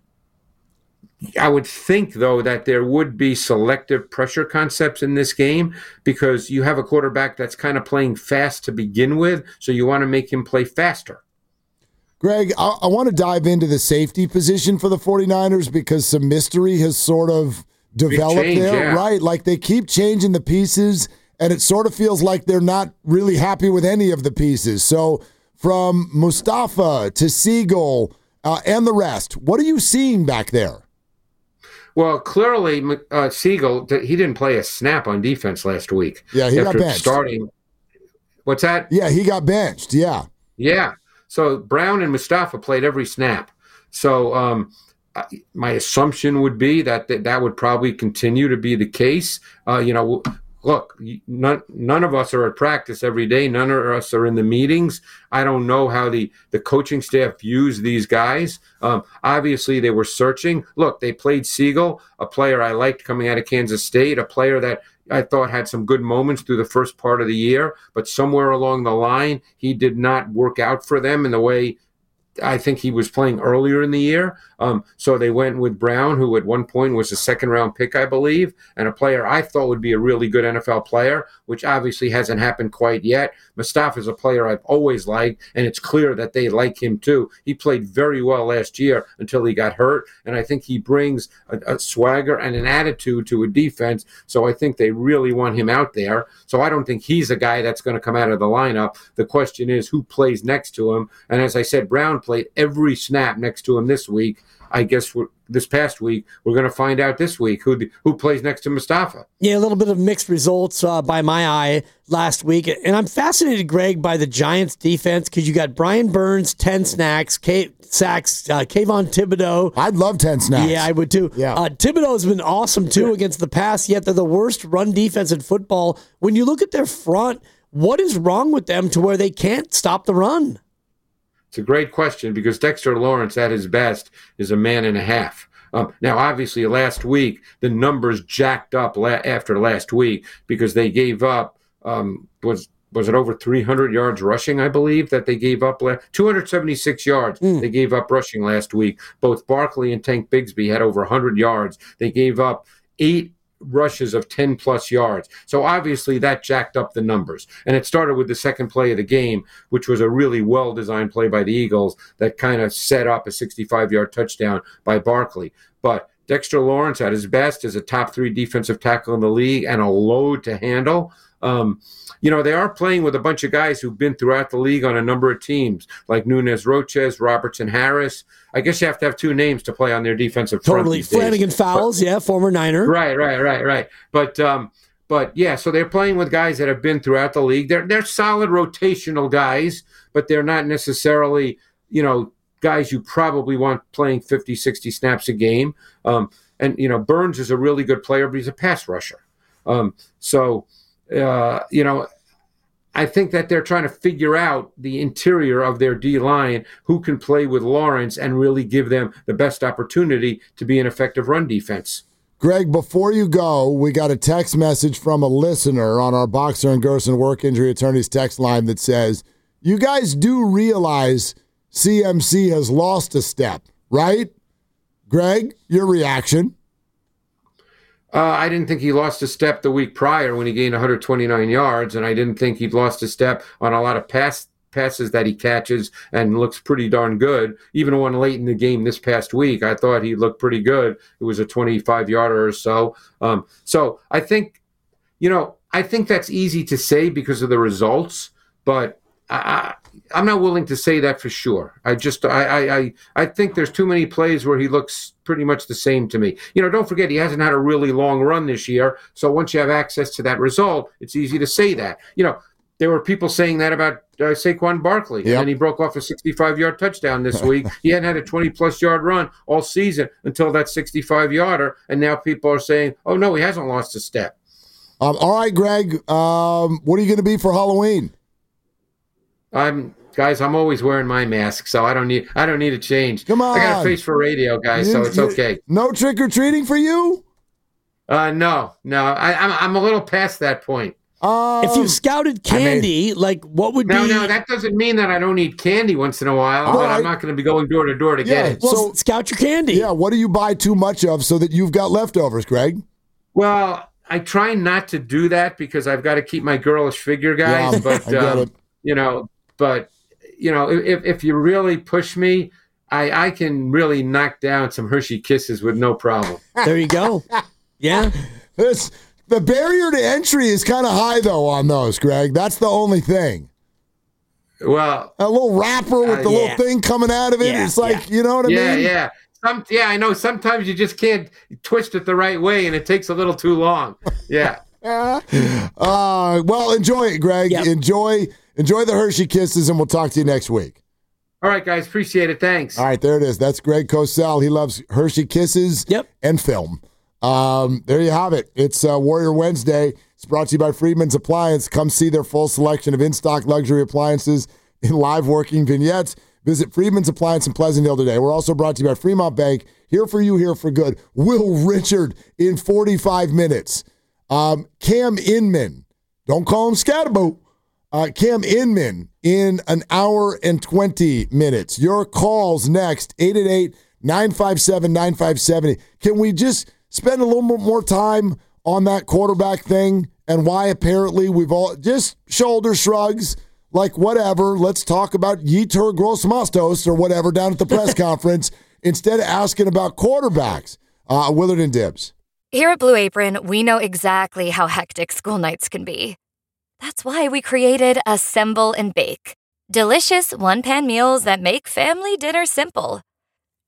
I would think, though, that there would be selective pressure concepts in this game because you have a quarterback that's kind of playing fast to begin with, so you want to make him play faster. Greg, I, I want to dive into the safety position for the 49ers because some mystery has sort of developed change, there, yeah. right? Like they keep changing the pieces, and it sort of feels like they're not really happy with any of the pieces. So from Mustafa to Siegel uh, and the rest, what are you seeing back there? Well, clearly, uh, Siegel, he didn't play a snap on defense last week. Yeah, he after got benched. Starting. What's that? Yeah, he got benched, yeah. Yeah. So Brown and Mustafa played every snap. So um, my assumption would be that that, that would probably continue to be the case. Uh, you know, look, none, none of us are at practice every day. None of us are in the meetings. I don't know how the, the coaching staff views these guys. Um, obviously, they were searching. Look, they played Siegel, a player I liked coming out of Kansas State, a player that I thought had some good moments through the first part of the year, but somewhere along the line, he did not work out for them in the way I think he was playing earlier in the year. Um, so they went with Brown, who at one point was a second-round pick, I believe, and a player I thought would be a really good N F L player, which obviously hasn't happened quite yet. Mustafa is a player I've always liked, and it's clear that they like him too. He played very well last year until he got hurt, and I think he brings a, a swagger and an attitude to a defense, so I think they really want him out there. So I don't think he's a guy that's going to come out of the lineup. The question is who plays next to him, and as I said, Brown played every snap next to him this week. I guess we're, this past week. We're going to find out this week who who plays next to Mustafa. Yeah, a little bit of mixed results uh, by my eye last week. And I'm fascinated, Greg, by the Giants defense because you got Brian Burns, ten snacks, K- sacks, uh, Kayvon Thibodeau. I'd love ten snacks. Yeah, I would too. Yeah. Uh, Thibodeau's been awesome too yeah. against the pass, yet they're the worst run defense in football. When you look at their front, what is wrong with them to where they can't stop the run? It's a great question because Dexter Lawrence at his best is a man and a half. Um, now, obviously, last week, the numbers jacked up la- after last week because they gave up, um, was was it over three hundred yards rushing, I believe, that they gave up? La- two hundred seventy-six yards mm. they gave up rushing last week. Both Barkley and Tank Bigsby had over one hundred yards. They gave up eight rushes of ten plus yards. So obviously that jacked up the numbers. And it started with the second play of the game, which was a really well-designed play by the Eagles that kind of set up a sixty-five-yard touchdown by Barkley. But Dexter Lawrence at his best is a top three defensive tackle in the league and a load to handle. Um, you know, they are playing with a bunch of guys who've been throughout the league on a number of teams, like Nunez Roches, Robertson Harris. I guess you have to have two names to play on their defensive front. Totally. Flanagan Fowles, but, yeah, former Niner. Right, right, right, right. But, um, but yeah, so they're playing with guys that have been throughout the league. They're they're solid rotational guys, but they're not necessarily, you know, guys you probably want playing fifty, sixty snaps a game. Um, and, you know, Burns is a really good player, but he's a pass rusher. Um, so, uh, you know, I think that they're trying to figure out the interior of their D-line, who can play with Lawrence and really give them the best opportunity to be an effective run defense. Greg, before you go, we got a text message from a listener on our Boxer and Gerson Work Injury Attorneys text line that says, you guys do realize C M C has lost a step, right? Greg, your reaction? Uh, I didn't think he lost a step the week prior when he gained one hundred twenty-nine yards, and I didn't think he'd lost a step on a lot of pass passes that he catches and looks pretty darn good. Even one late in the game this past week, I thought he looked pretty good. It was a twenty-five-yarder or so. Um, so I think, you know, I think that's easy to say because of the results, but I, I'm not willing to say that for sure. I just, I, I, I think there's too many plays where he looks pretty much the same to me. You know, don't forget he hasn't had a really long run this year. So once you have access to that result, it's easy to say that. You know, there were people saying that about uh, Saquon Barkley, yep. and then he broke off a sixty-five-yard touchdown this week. He hadn't had a twenty-plus-yard run all season until that sixty-five-yarder, and now people are saying, oh, no, he hasn't lost a step. Um, all right, Greg, um, what are you going to be for Halloween? I'm guys. I'm always wearing my mask, so I don't need. I don't need a change. Come on, I got a face for radio, guys, you, so it's okay. No trick or treating for you? Uh, no, no. I, I'm I'm a little past that point. Um, if you scouted candy, I mean, like what would no, be? No, no. That doesn't mean that I don't eat candy once in a while. But right. I'm not going to be going door to door to yeah, get it. Well, so scout your candy. Yeah. What do you buy too much of so that you've got leftovers, Greg? Well, I try not to do that because I've got to keep my girlish figure, guys. Yeah, but I get um, it. you know, but. You know, if if you really push me, I, I can really knock down some Hershey Kisses with no problem. There you go. Yeah. This, the barrier to entry is kind of high, though, on those, Greg. That's the only thing. Well. A little wrapper with uh, the yeah. little thing coming out of it. Yeah, it's like, yeah. you know what I yeah, mean? Yeah, yeah. Some, yeah, I know. Sometimes you just can't twist it the right way, and it takes a little too long. Yeah. uh, well, enjoy it, Greg. Yep. Enjoy enjoy the Hershey Kisses, and we'll talk to you next week. All right, guys. Appreciate it. Thanks. All right, there it is. That's Greg Cosell. He loves Hershey Kisses yep. and film. Um, there you have it. It's uh, Warrior Wednesday. It's brought to you by Freedman's Appliance. Come see their full selection of in-stock luxury appliances in live working vignettes. Visit Freedman's Appliance in Pleasant Hill today. We're also brought to you by Fremont Bank. Here for you, here for good. Will Richard in forty-five minutes. Um, Cam Inman. Don't call him Scatterboot. Uh, Cam Inman in an hour and twenty minutes. Your calls next, eight eight eight, nine five seven, nine five seven zero. Can we just spend a little more time on that quarterback thing and why apparently we've all just shoulder shrugs, like whatever. Let's talk about Yetur Gross-Mastos or whatever down at the press conference instead of asking about quarterbacks. Uh, Willard and Dibbs. Here at Blue Apron, we know exactly how hectic school nights can be. That's why we created Assemble and Bake. Delicious one-pan meals that make family dinner simple.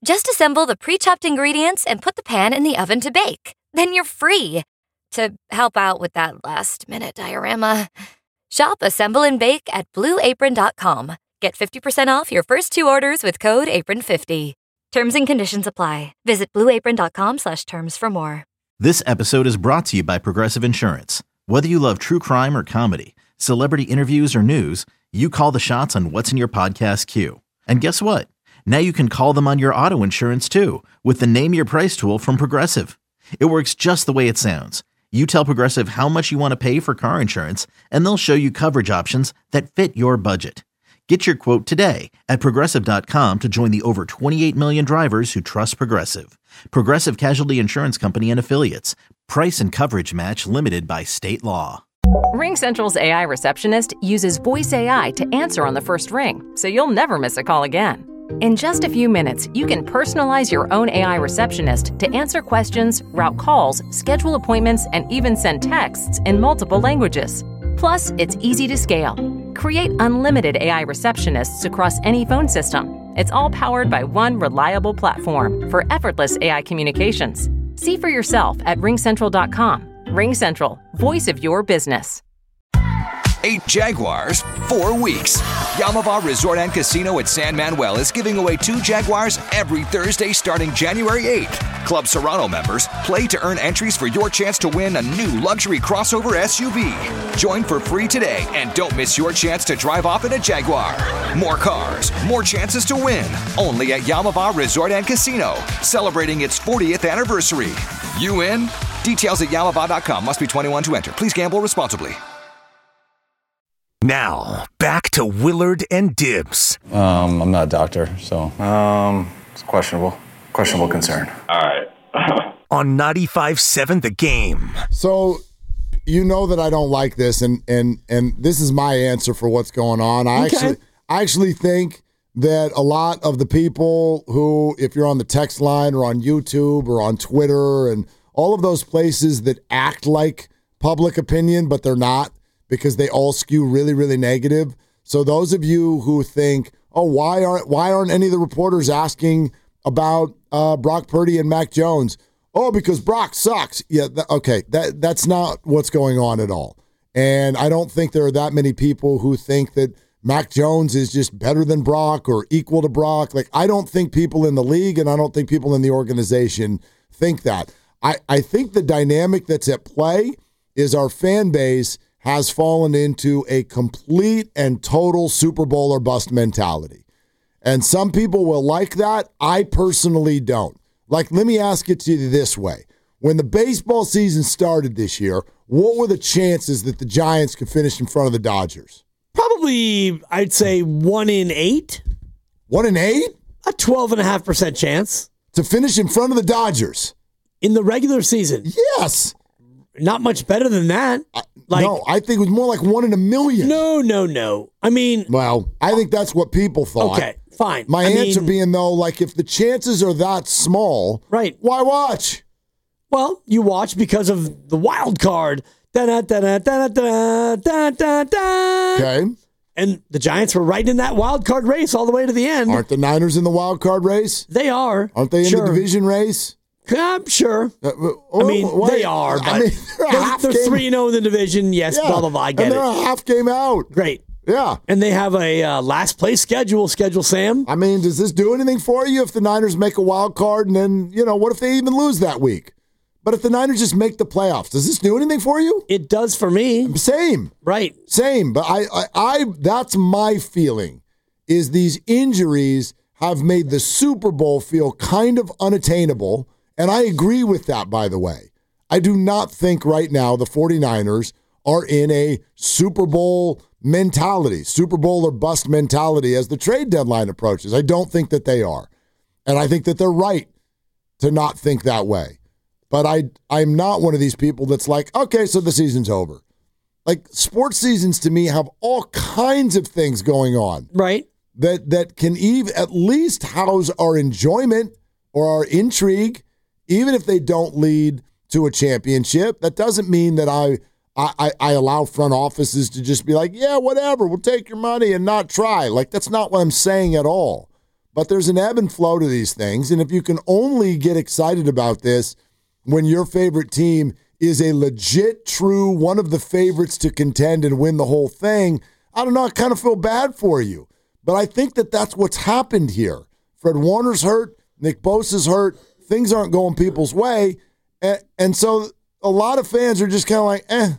Just assemble the pre-chopped ingredients and put the pan in the oven to bake. Then you're free. To help out with that last-minute diorama, shop Assemble and Bake at blue apron dot com. Get fifty percent off your first two orders with code apron fifty. Terms and conditions apply. Visit blue apron dot com slash terms for more. This episode is brought to you by Progressive Insurance. Whether you love true crime or comedy, celebrity interviews or news, you call the shots on what's in your podcast queue. And guess what? Now you can call them on your auto insurance too with the Name Your Price tool from Progressive. It works just the way it sounds. You tell Progressive how much you want to pay for car insurance, and they'll show you coverage options that fit your budget. Get your quote today at progressive dot com to join the over twenty-eight million drivers who trust Progressive. Progressive Casualty Insurance Company and Affiliates. Price and coverage match limited by state law. RingCentral's A I receptionist uses voice A I to answer on the first ring, so you'll never miss a call again. In just a few minutes, you can personalize your own A I receptionist to answer questions, route calls, schedule appointments, and even send texts in multiple languages. Plus, it's easy to scale. Create unlimited A I receptionists across any phone system. It's all powered by one reliable platform for effortless A I communications. See for yourself at ring central dot com. RingCentral, voice of your business. Eight Jaguars, four weeks. Yamava Resort and Casino at San Manuel is giving away two Jaguars every Thursday starting January eighth. Club Serrano members play to earn entries for your chance to win a new luxury crossover S U V. Join for free today and don't miss your chance to drive off in a Jaguar. More cars, more chances to win. Only at Yamava Resort and Casino, celebrating its fortieth anniversary. You in? Details at yamava dot com. Must be twenty-one to enter. Please gamble responsibly. Now, back to Willard and Dibbs. Um, I'm not a doctor, so um, it's questionable. Questionable concern. All right. On ninety-five seven The Game. So, you know that I don't like this, and and and this is my answer for what's going on. I Okay. actually I actually think that a lot of the people who, if you're on the text line or on YouTube or on Twitter and all of those places that act like public opinion, but they're not, because they all skew really, really negative. So those of you who think, oh, why aren't why aren't any of the reporters asking about uh, Brock Purdy and Mac Jones? Oh, because Brock sucks. Yeah, th- okay, that that's not what's going on at all. And I don't think there are that many people who think that Mac Jones is just better than Brock or equal to Brock. Like, I don't think people in the league and I don't think people in the organization think that. I, I think the dynamic that's at play is our fan base has fallen into a complete and total Super Bowl or bust mentality. And some people will like that. I personally don't. Like, let me ask it to you this way. When the baseball season started this year, what were the chances that the Giants could finish in front of the Dodgers? Probably, I'd say one in eight. One in eight? A twelve point five percent chance. To finish in front of the Dodgers? In the regular season? Yes. Not much better than that. Like, no, I think it was more like one in a million. No, no, no. I mean, well, I think that's what people thought. Okay, fine. My I answer mean, being though, like if the chances are that small, right? Why watch? Well, you watch because of the wild card. Da da da da da da da da da. Okay. And the Giants were right in that wild card race all the way to the end. Aren't the Niners in the wild card race? They are. Aren't they in sure. the division race? I'm sure. Uh, I mean, what? they are, but I mean, they're, they're, they're three and zero in the division. Yes, yeah. blah blah blah. I get and it. they're a half game out. Great. Yeah. And they have a uh, last place schedule. Schedule, Sam. I mean, does this do anything for you if the Niners make a wild card and then, you know, what if they even lose that week? But if the Niners just make the playoffs, does this do anything for you? It does for me. Same. Right. Same. But I, I, I that's my feeling, is these injuries have made the Super Bowl feel kind of unattainable. And I agree with that, by the way. I do not think right now the 49ers are in a Super Bowl mentality, Super Bowl or bust mentality as the trade deadline approaches. I don't think that they are. And I think that they're right to not think that way. But I, I'm not one of these people that's like, okay, so the season's over. Like, sports seasons to me have all kinds of things going on. Right. That, that can even at least house our enjoyment or our intrigue. Even if they don't lead to a championship, that doesn't mean that I, I I allow front offices to just be like, yeah, whatever, we'll take your money and not try. Like, that's not what I'm saying at all. but there's an ebb and flow to these things. And if you can only get excited about this when your favorite team is a legit, true, one of the favorites to contend and win the whole thing, I don't know, I kind of feel bad for you. But I think that that's what's happened here. Fred Warner's hurt. Nick Bosa's hurt. Things aren't going people's way. And, and so a lot of fans are just kind of like, eh.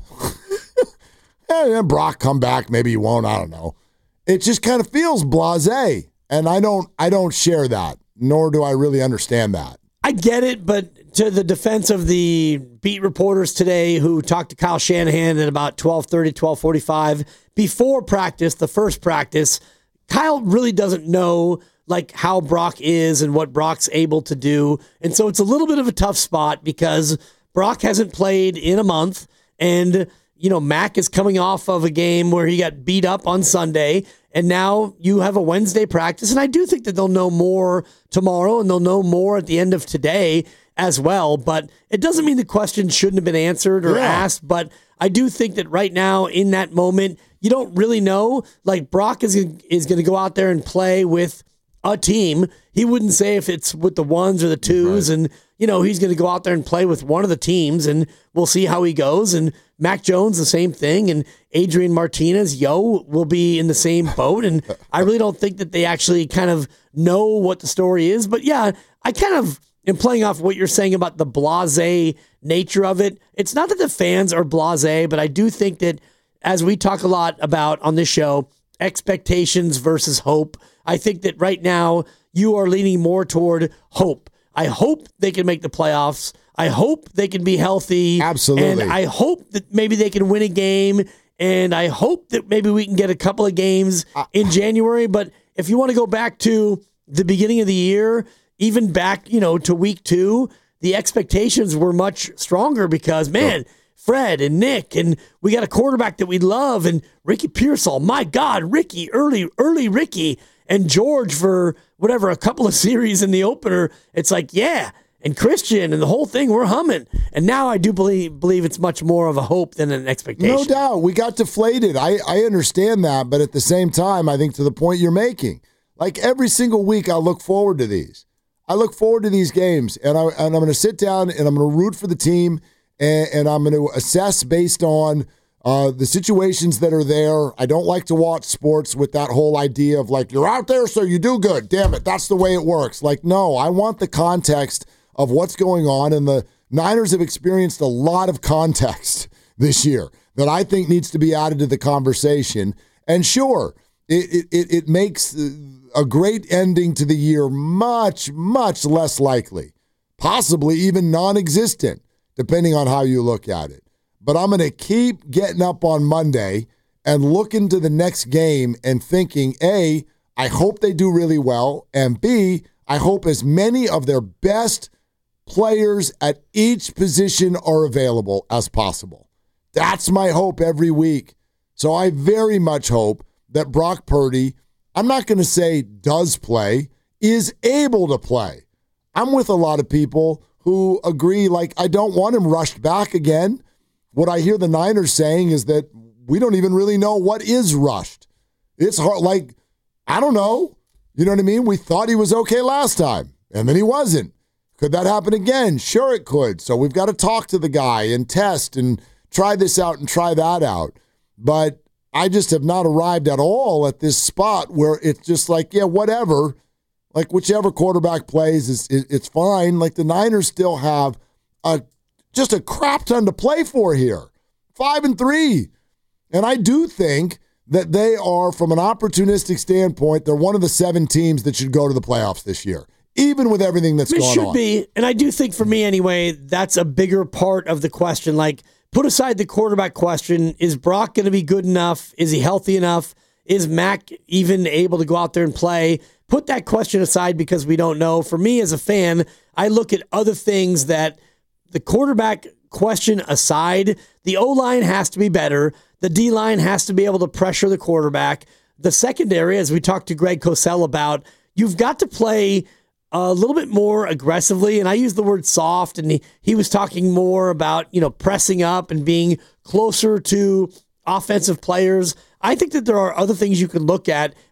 eh, Brock come back. Maybe he won't. I don't know. It just kind of feels blasé. And I don't I don't share that, nor do I really understand that. I get it, but to the defense of the beat reporters today who talked to Kyle Shanahan at about twelve thirty, twelve forty-five, before practice, the first practice, Kyle really doesn't know like how Brock is and what Brock's able to do. And so it's a little bit of a tough spot because Brock hasn't played in a month, and you know, Mac is coming off of a game where he got beat up on Sunday, and now you have a Wednesday practice. And I do think that they'll know more tomorrow, and they'll know more at the end of today as well. But it doesn't mean the question shouldn't have been answered or yeah. asked. But I do think that right now, in that moment, you don't really know. Like, Brock is, is going to go out there and play with a team. He wouldn't say if it's with the ones or the twos, right. and you know, he's going to go out there and play with one of the teams, and we'll see how he goes. And Mac Jones, the same thing, and Adrian Martinez, yo, will be in the same boat. And I really don't think that they actually kind of know what the story is. But yeah, I kind of am playing off what you're saying about the blasé nature of it. It's not that the fans are blasé, but I do think that, as we talk a lot about on this show, expectations versus hope, I think that right now you are leaning more toward hope. I hope they can make the playoffs. I hope they can be healthy. Absolutely. And I hope that maybe they can win a game. And I hope that maybe we can get a couple of games in January. But if you want to go back to the beginning of the year, even back, you know, to week two, the expectations were much stronger because, man, Fred and Nick, and we got a quarterback that we love, and Ricky Pearsall. My God, Ricky, early, early Ricky. And George for whatever, a couple of series in the opener. It's like, yeah, and Christian and the whole thing, we're humming. And now I do believe believe it's much more of a hope than an expectation. No doubt. We got deflated. I, I understand that. But at the same time, I think to the point you're making, like every single week I look forward to these. I look forward to these games. And, I, and I'm going to sit down and I'm going to root for the team. And, and I'm going to assess based on Uh, the situations that are there. I don't like to watch sports with that whole idea of like, you're out there so you do good. Damn it, that's the way it works. Like, no, I want the context of what's going on, and the Niners have experienced a lot of context this year that I think needs to be added to the conversation. And sure, it it, it makes a great ending to the year much, much less likely, possibly even non-existent, depending on how you look at it. But I'm going to keep getting up on Monday and looking to the next game and thinking, A, I hope they do really well, and B, I hope as many of their best players at each position are available as possible. That's my hope every week. So I very much hope that Brock Purdy, I'm not going to say does play, is able to play. I'm with a lot of people who agree, like, I don't want him rushed back again. What I hear the Niners saying is that we don't even really know what is rushed. It's hard, like, I don't know. You know what I mean? We thought he was okay last time, and then he wasn't. Could that happen again? Sure it could. So we've got to talk to the guy and test and try this out and try that out. But I just have not arrived at all at this spot where it's just like, yeah, whatever. Like, whichever quarterback plays, is it's fine. Like, the Niners still have a just a crap ton to play for here. Five and three. And I do think that they are, from an opportunistic standpoint, they're one of the seven teams that should go to the playoffs this year, even with everything that's it going should on. Be. And I do think, for me anyway, that's a bigger part of the question. Like, put aside the quarterback question. Is Brock going to be good enough? Is he healthy enough? Is Mac even able to go out there and play? Put that question aside because we don't know. For me as a fan, I look at other things that the quarterback question aside, the O-line has to be better. The D-line has to be able to pressure the quarterback. The secondary, as we talked to Greg Cosell about, you've got to play a little bit more aggressively. And I use the word soft, and he, he was talking more about, you know, pressing up and being closer to offensive players. I think that there are other things you can look at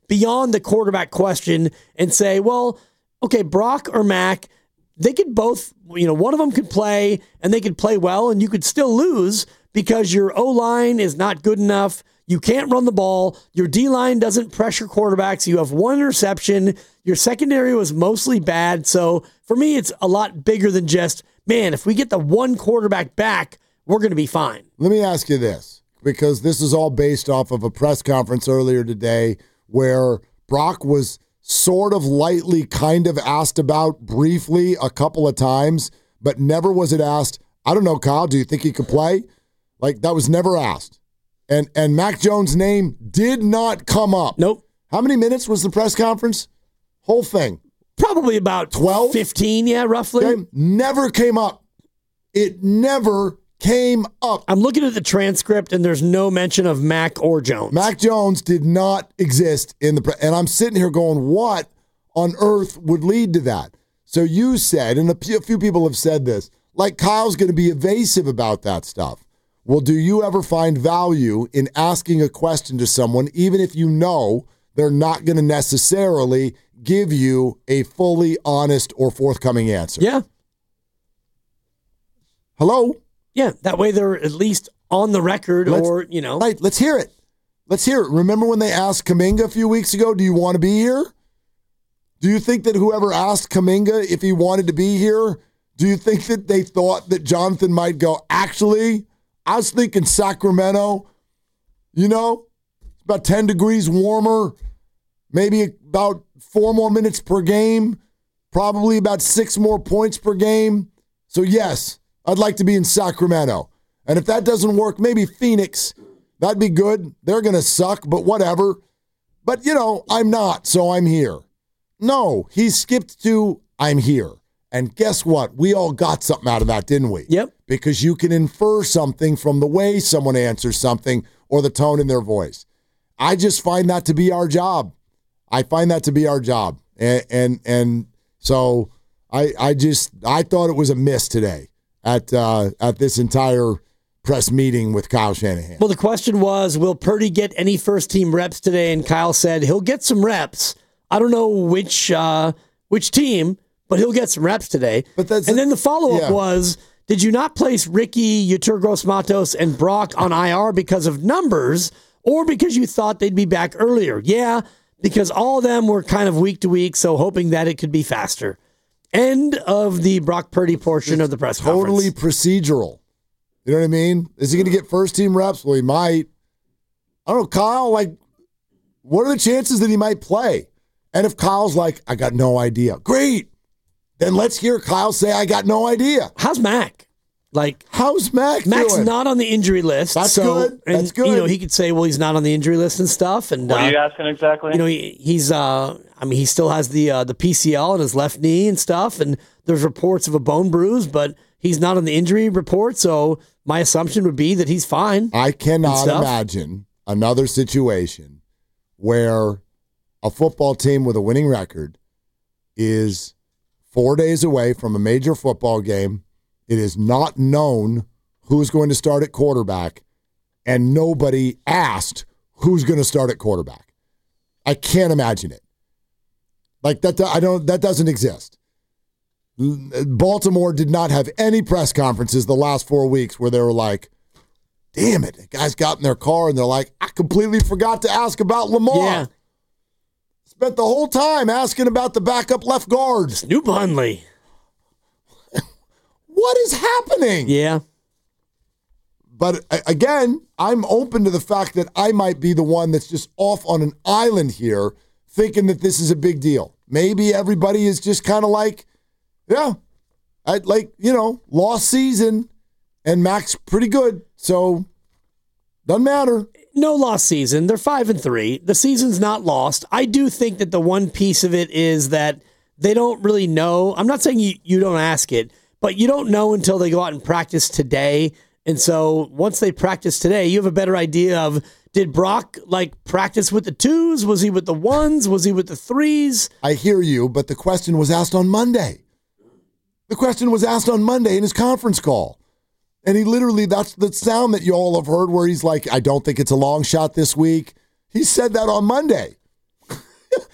beyond the quarterback question and say, well, okay, Brock or Mac, they could both, you know, one of them could play and they could play well and you could still lose because your O-line is not good enough. You can't run the ball. Your D-line doesn't pressure quarterbacks. You have one interception. Your secondary was mostly bad. So for me, it's a lot bigger than just, man, if we get the one quarterback back, we're going to be fine. Let me ask you this, because this is all based off of a press conference earlier today where Brock was sort of lightly kind of asked about briefly a couple of times, but never was it asked, I don't know, Kyle, do you think he could play? Like, that was never asked. And and Mac Jones' name did not come up. Nope. How many minutes was the press conference? Whole thing. Probably about twelve? fifteen, yeah, roughly. Okay. Never came up. It never came up. I'm looking at the transcript, and there's no mention of Mac or Jones. Mac Jones did not exist in the pre- and I'm sitting here going, what on earth would lead to that? So you said, and a few people have said this, like Kyle's going to be evasive about that stuff. Well, do you ever find value in asking a question to someone, even if you know they're not going to necessarily give you a fully honest or forthcoming answer? Yeah. Hello? Yeah, that way they're at least on the record Let's, or, you know. Right, let's hear it. Let's hear it. Remember when they asked Kuminga a few weeks ago, do you want to be here? Do you think that whoever asked Kuminga if he wanted to be here, do you think that they thought that Jonathan might go, actually, I was thinking Sacramento, you know, it's about ten degrees warmer, maybe about four more minutes per game, probably about six more points per game. So, yes, I'd like to be in Sacramento. And if that doesn't work, maybe Phoenix. That'd be good. They're going to suck, but whatever. But, you know, I'm not, so I'm here. No, he skipped to I'm here. And guess what? We all got something out of that, didn't we? Yep. Because you can infer something from the way someone answers something or the tone in their voice. I just find that to be our job. I find that to be our job. And and, and so I I just I thought it was a miss today at uh, at this entire press meeting with Kyle Shanahan. Well, the question was, will Purdy get any first-team reps today? And Kyle said he'll get some reps. I don't know which uh, which team, but he'll get some reps today. But that's and then the follow-up yeah. was, did you not place Ricky, Yeturgos Matos, and Brock on I R because of numbers or because you thought they'd be back earlier? Yeah, because all of them were kind of week to week, so hoping that it could be faster. End of the Brock Purdy portion it's of the press totally conference. Totally procedural. You know what I mean? Is he going to get first-team reps? Well, he might. I don't know, Kyle, like, what are the chances that he might play? And if Kyle's like, I got no idea. Great. Then let's hear Kyle say, I got no idea. How's Mac? Like, how's Mac Mac's doing? not on the injury list. That's so, good. And, That's good. You know, he could say, well, he's not on the injury list and stuff. And what uh, are you asking exactly? You know, he, he's, uh, I mean, he still has the uh, the P C L in his left knee and stuff. And there's reports of a bone bruise, but he's not on the injury report. So my assumption would be that he's fine. I cannot imagine another situation where a football team with a winning record is four days away from a major football game. It is not known who's going to start at quarterback, and nobody asked who's going to start at quarterback. I can't imagine it. Like that, I don't. That doesn't exist. Baltimore did not have any press conferences the last four weeks where they were like, "Damn it!" The guys got in their car and they're like, "I completely forgot to ask about Lamar." Yeah. Spent the whole time asking about the backup left guard, Snoop Hundley. What is happening? Yeah. But again, I'm open to the fact that I might be the one that's just off on an island here thinking that this is a big deal. Maybe everybody is just kind of like, yeah, I like, you know, lost season and Mac's pretty good. So doesn't matter. No lost season. They're five and three. The season's not lost. I do think that the one piece of it is that they don't really know. I'm not saying you, you don't ask it, but you don't know until they go out and practice today. And so once they practice today, you have a better idea of, did Brock like practice with the twos? Was he with the ones? Was he with the threes? I hear you, but the question was asked on Monday. The question was asked on Monday in his conference call. And he literally, that's the sound that you all have heard where he's like, I don't think it's a long shot this week. He said that on Monday.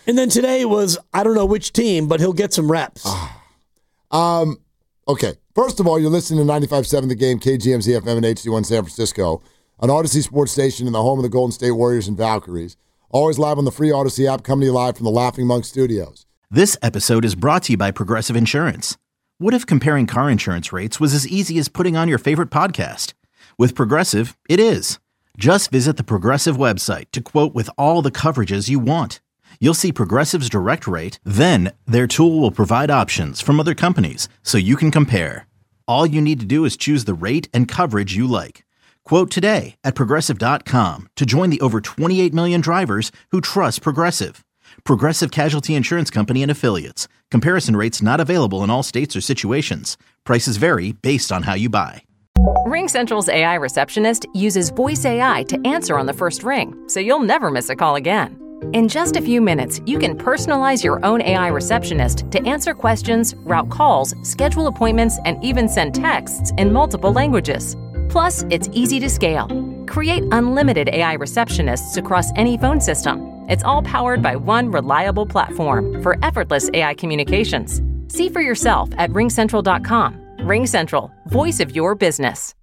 And then today was, I don't know which team, but he'll get some reps. um, okay. First of all, you're listening to ninety-five point seven The Game, K G M Z F M and H D one San Francisco, an Odyssey Sports Station in the home of the Golden State Warriors and Valkyries. Always live on the free Odyssey app, coming to you live from the Laughing Monk Studios. This episode is brought to you by Progressive Insurance. What if comparing car insurance rates was as easy as putting on your favorite podcast? With Progressive, it is. Just visit the Progressive website to quote with all the coverages you want. You'll see Progressive's direct rate, then their tool will provide options from other companies so you can compare. All you need to do is choose the rate and coverage you like. Quote today at Progressive dot com to join the over twenty-eight million drivers who trust Progressive. Progressive Casualty Insurance Company and Affiliates. Comparison rates not available in all states or situations. Prices vary based on how you buy. RingCentral's A I receptionist uses voice A I to answer on the first ring, so you'll never miss a call again. In just a few minutes, you can personalize your own A I receptionist to answer questions, route calls, schedule appointments, and even send texts in multiple languages. Plus, it's easy to scale. Create unlimited A I receptionists across any phone system. It's all powered by one reliable platform for effortless A I communications. See for yourself at ring central dot com. RingCentral, voice of your business.